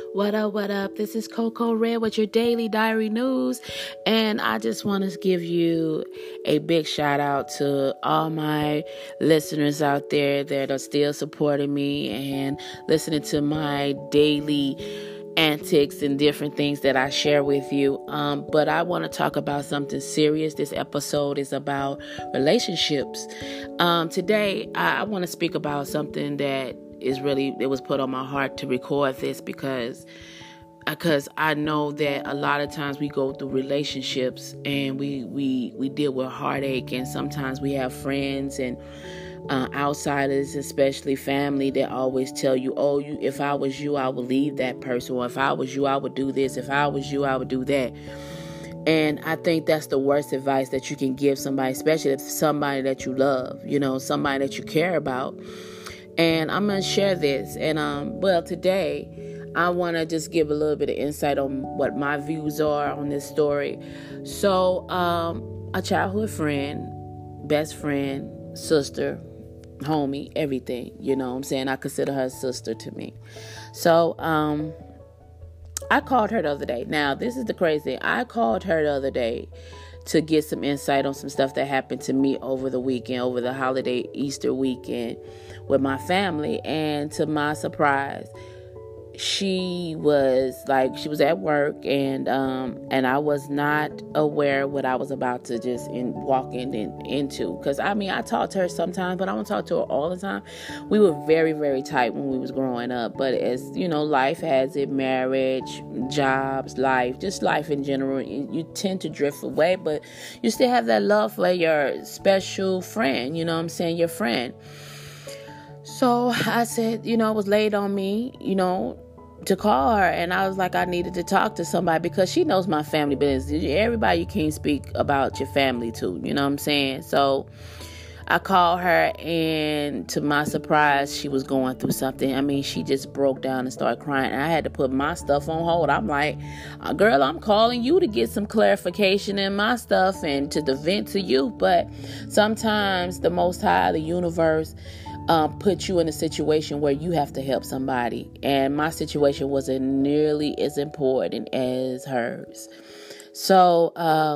What up, what up? This is Coco Red with your daily diary news. And I just want to give you a big shout out to all my listeners out there that are still supporting me and listening to my daily antics and different things that I share with you. But I want to talk about something serious. This episode is about relationships. Today, I want to speak about something that it was put on my heart to record this because I know that a lot of times we go through relationships and we deal with heartache, and sometimes we have friends and outsiders, especially family, that always tell you, if I was you, I would leave that person, or if I was you, I would do this, if I was you, I would do that. And I think that's the worst advice that you can give somebody, especially if somebody that you love, somebody that you care about. And I'm going to share this. And, today I want to just give a little bit of insight on what my views are on this story. So, a childhood friend, best friend, sister, homie, everything, I consider her a sister to me. So, I called her the other day. Now, this is the crazy thing. I called her the other day to get some insight on some stuff that happened to me over the weekend, over the holiday Easter weekend with my family. And to my surprise, she was at work, and I was not aware what I was about to just walk into. Because I talk to her sometimes, but I don't talk to her all the time. We were very, very tight when we was growing up, but as life has it, marriage, jobs, just life in general, you tend to drift away, but you still have that love for your special friend. Your friend. So I said, it was laid on me, to call her, and I was like, I needed to talk to somebody because she knows my family business. Everybody you can't speak about your family to, So I called her, and to my surprise, she was going through something. She just broke down and started crying, and I had to put my stuff on hold. I'm like, girl, I'm calling you to get some clarification in my stuff and to vent to you. But sometimes the Most High, the universe, put you in a situation where you have to help somebody. And my situation wasn't nearly as important as hers. So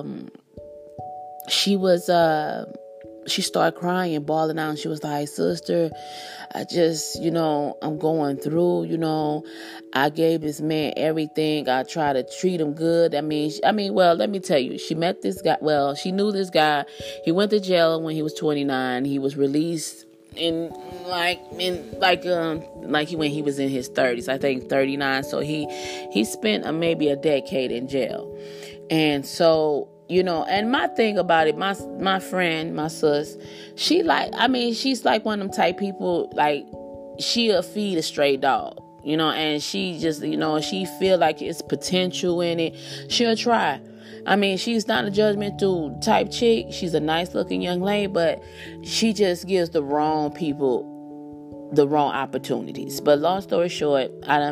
she started crying and bawling out. And she was like, sister, I just, I'm going through, I gave this man everything. I try to treat him good. Let me tell you, she met this guy. Well, she knew this guy. He went to jail when he was 29. He was released when he was in his 30s, I think 39. So he spent maybe a decade in jail. And so, and my thing about it, my friend, my sis, she's like one of them type people, like she'll feed a stray dog, and she just, she feel like it's potential in it. She'll try. She's not a judgmental type chick. She's a nice looking young lady, but she just gives the wrong people the wrong opportunities. But long story short,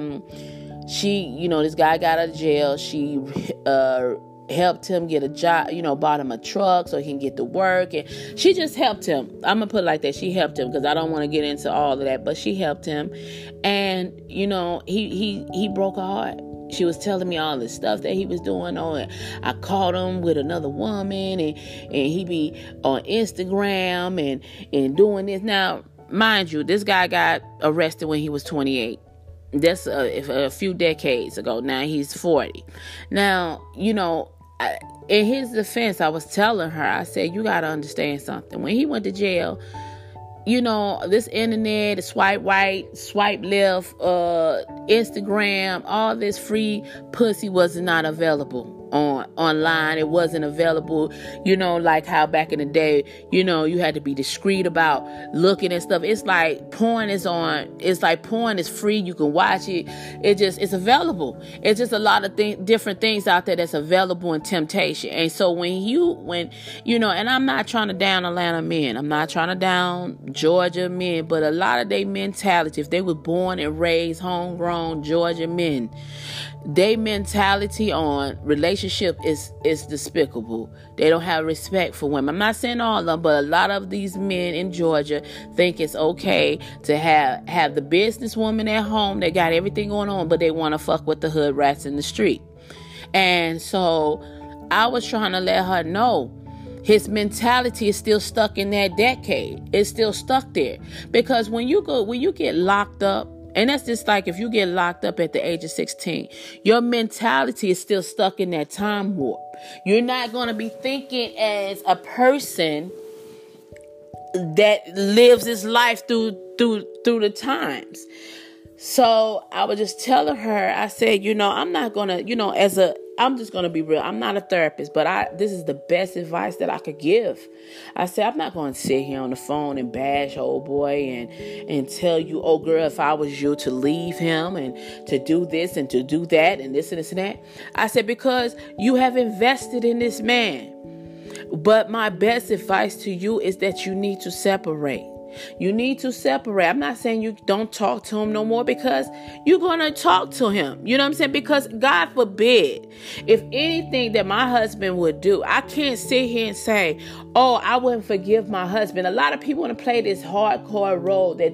this guy got out of jail. She helped him get a job, bought him a truck so he can get to work. And she just helped him. I'm going to put it like that. She helped him because I don't want to get into all of that, but she helped him. And, he broke her heart. She was telling me all this stuff that he was doing I caught him with another woman, and he be on Instagram and doing this. Now, mind you, this guy got arrested when he was 28. That's a few decades ago. Now he's 40. Now, in his defense, I was telling her, I said, you got to understand something. When he went to jail, this internet, swipe right, swipe left, Instagram, all this free pussy was not available online. It wasn't available, like how back in the day, you had to be discreet about looking at stuff. It's like porn is free. You can watch it. It's available. It's just a lot of different things out there that's available in temptation. And so when and I'm not trying to down Atlanta men. I'm not trying to down Georgia men, but a lot of their mentality, if they were born and raised homegrown Georgia men, Their mentality on relationship is despicable. They don't have respect for women. I'm not saying all of them, but a lot of these men in Georgia think it's okay to have the businesswoman at home. They got everything going on, but they want to fuck with the hood rats in the street. And so I was trying to let her know his mentality is still stuck in that decade. It's still stuck there. Because when you get locked up, and that's just like if you get locked up at the age of 16, your mentality is still stuck in that time warp. You're not going to be thinking as a person that lives his life through the times. So I was just telling her, I said, I'm not going to, I'm just going to be real. I'm not a therapist, but this is the best advice that I could give. I said, I'm not going to sit here on the phone and bash old boy and tell you, oh girl, if I was you, to leave him and to do this and to do that and this and this and that. I said, because you have invested in this man. But my best advice to you is that you need to separate. You need to separate. I'm not saying you don't talk to him no more, because you're going to talk to him. You know what I'm saying? Because God forbid, if anything that my husband would do, I can't sit here and say, oh, I wouldn't forgive my husband. A lot of people want to play this hardcore role that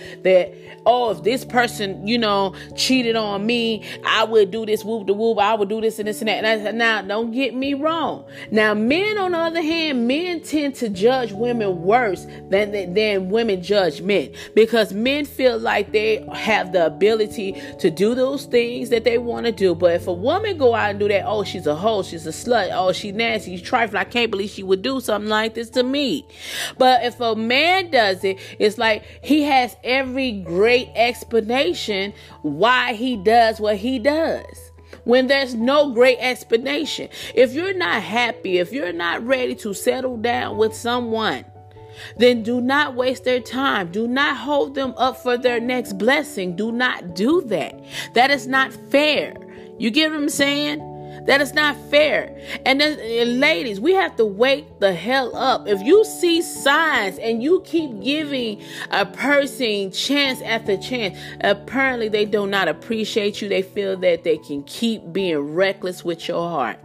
if this person, cheated on me, I would do this, whoop the whoop, I would do this and this and that. And now, don't get me wrong. Now, men, on the other hand, men tend to judge women worse than women judge men, because men feel like they have the ability to do those things that they want to do. But if a woman go out and do that, oh, she's a hoe, she's a slut, oh, she's nasty, she's trifling, I can't believe she would do something like this to me. But if a man does it, it's like he has every great explanation why he does what he does, when there's no great explanation. If you're not happy, if you're not ready to settle down with someone, then do not waste their time. Do not hold them up for their next blessing. Do not do that. That is not fair. You get what I'm saying? That is not fair. And ladies, we have to wake the hell up. If you see signs and you keep giving a person chance after chance, apparently they do not appreciate you. They feel that they can keep being reckless with your heart.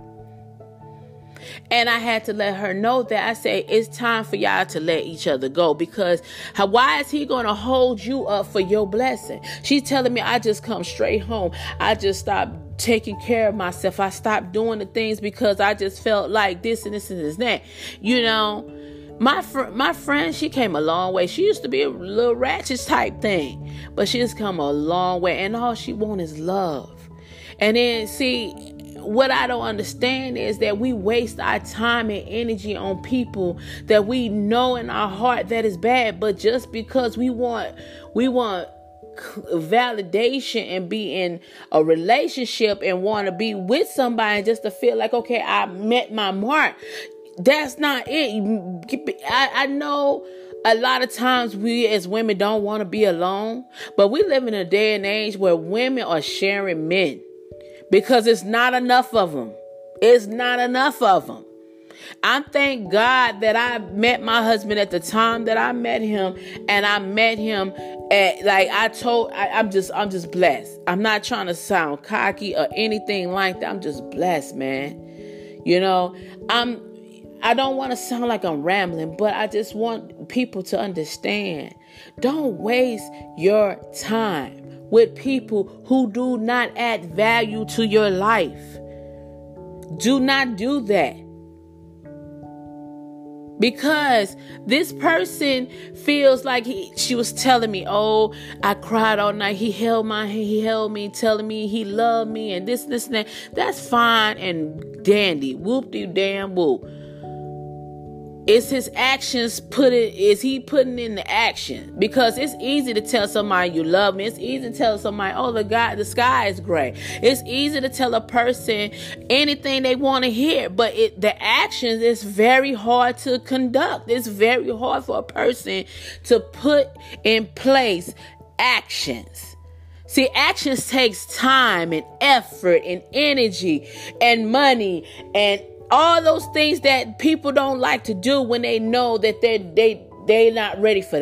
And I had to let her know that. I say, it's time for y'all to let each other go, because why is he going to hold you up for your blessing? She's telling me, I just come straight home. I just stopped taking care of myself. I stopped doing the things because I just felt like this and this and this and that. My friend, she came a long way. She used to be a little ratchet type thing, but she has come a long way. And all she wants is love. And then, see, what I don't understand is that we waste our time and energy on people that we know in our heart that is bad, but just because we want validation and be in a relationship and want to be with somebody just to feel like, okay, I met my mark. That's not it. I know a lot of times we as women don't want to be alone, but we live in a day and age where women are sharing men. Because it's not enough of them. It's not enough of them. I thank God that I met my husband at the time that I met him, and I met him at, I'm just blessed. I'm not trying to sound cocky or anything like that. I'm just blessed, man. I don't want to sound like I'm rambling, but I just want people to understand. Don't waste your time with people who do not add value to your life. Do not do that. Because this person feels like she was telling me, oh, I cried all night. He held me, telling me he loved me and this and that. That's fine and dandy. Whoop-de-damn whoop. Is his actions is he putting in the action? Because it's easy to tell somebody you love me. It's easy to tell somebody, oh, the sky is gray. It's easy to tell a person anything they want to hear. But the actions is very hard to conduct. It's very hard for a person to put in place actions. See, actions takes time and effort and energy and money and all those things that people don't like to do when they know that they're not ready for that.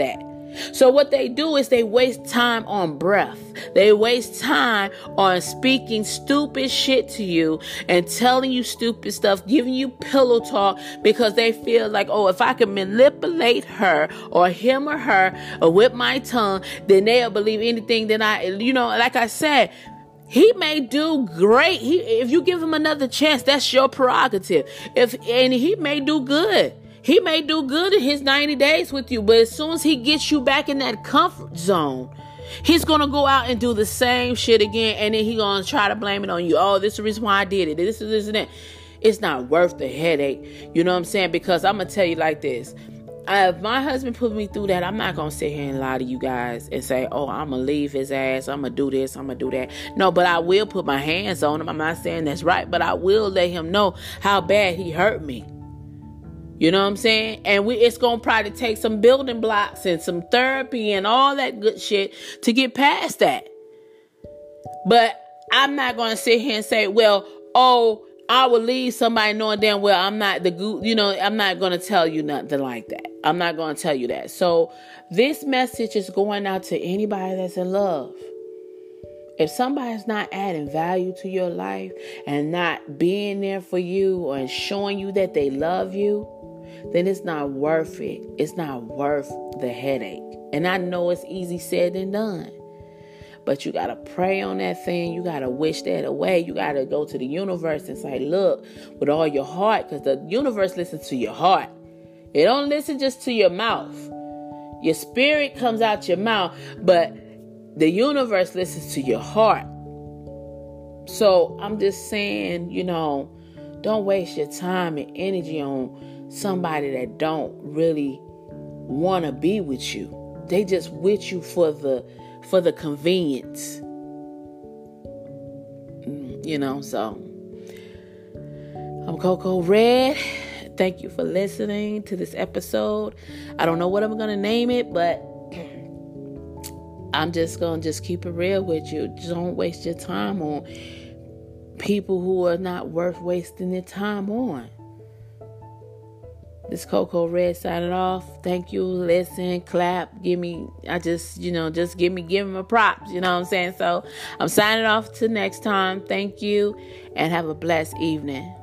So what they do is they waste time on breath. They waste time on speaking stupid shit to you and telling you stupid stuff, giving you pillow talk, because they feel like, oh, if I can manipulate her or him or her or with my tongue, then they'll believe anything that like I said, he may do great. If you give him another chance, that's your prerogative. And he may do good. He may do good in his 90 days with you, but as soon as he gets you back in that comfort zone, he's going to go out and do the same shit again, and then he's going to try to blame it on you. Oh, this is the reason why I did it. This and that. It's not worth the headache. You know what I'm saying? Because I'm going to tell you like this. If my husband put me through that, I'm not going to sit here and lie to you guys and say, oh, I'm going to leave his ass. I'm going to do this. I'm going to do that. No, but I will put my hands on him. I'm not saying that's right, but I will let him know how bad he hurt me. You know what I'm saying? And it's going to probably take some building blocks and some therapy and all that good shit to get past that. But I'm not going to sit here and say, well, oh, I will leave somebody knowing damn well I'm not the good, I'm not going to tell you nothing like that. I'm not going to tell you that. So this message is going out to anybody that's in love. If somebody's not adding value to your life and not being there for you or showing you that they love you, then it's not worth it. It's not worth the headache. And I know it's easy said than done. But you got to pray on that thing. You got to wish that away. You got to go to the universe and say, look, with all your heart, because the universe listens to your heart. It don't listen just to your mouth. Your spirit comes out your mouth, but the universe listens to your heart. So I'm just saying, don't waste your time and energy on somebody that don't really want to be with you. They just with you for the convenience. So I'm Coco Red. Thank you for listening to this episode. I don't know what I'm going to name it, but I'm just going to keep it real with you. Don't waste your time on people who are not worth wasting their time on. This Coco Red signing off. Thank you. Listen, clap, give me a props. You know what I'm saying? So I'm signing off till next time. Thank you and have a blessed evening.